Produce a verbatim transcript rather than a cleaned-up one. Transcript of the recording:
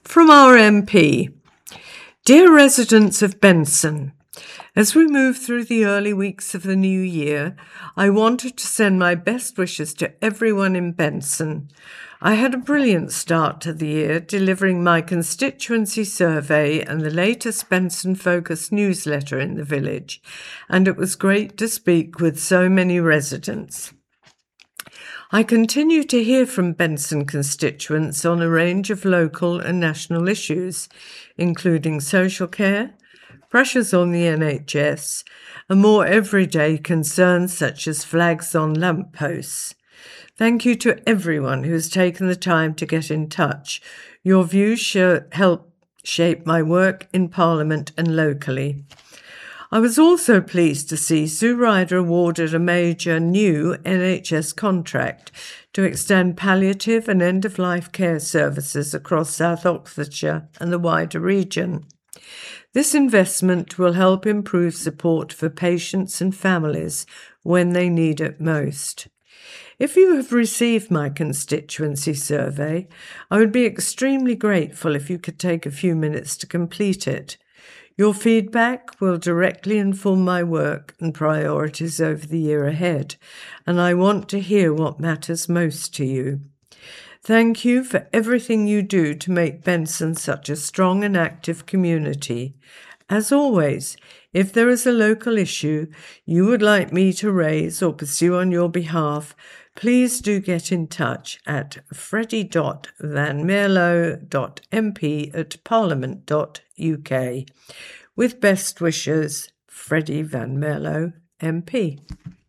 From our M P. Dear residents of Benson, as we move through the early weeks of the new year, I wanted to send my best wishes to everyone in Benson. I had a brilliant start to the year, delivering my constituency survey and the latest Benson Focus newsletter in the village, and it was great to speak with so many residents. I continue to hear from Benson constituents on a range of local and national issues, including social care, pressures on the N H S, and more everyday concerns such as flags on lampposts. Thank you to everyone who has taken the time to get in touch. Your views sh- help shape my work in Parliament and locally. I was also pleased to see Sue Ryder awarded a major new N H S contract to extend palliative and end-of-life care services across South Oxfordshire and the wider region. This investment will help improve support for patients and families when they need it most. If you have received my constituency survey, I would be extremely grateful if you could take a few minutes to complete it. Your feedback will directly inform my work and priorities over the year ahead, and I want to hear what matters most to you. Thank you for everything you do to make Benson such a strong and active community. As always, if there is a local issue you would like me to raise or pursue on your behalf, please do get in touch at freddie dot van mierlo dot m p at parliament dot u k. With best wishes, Freddie Van Mierlo, M P.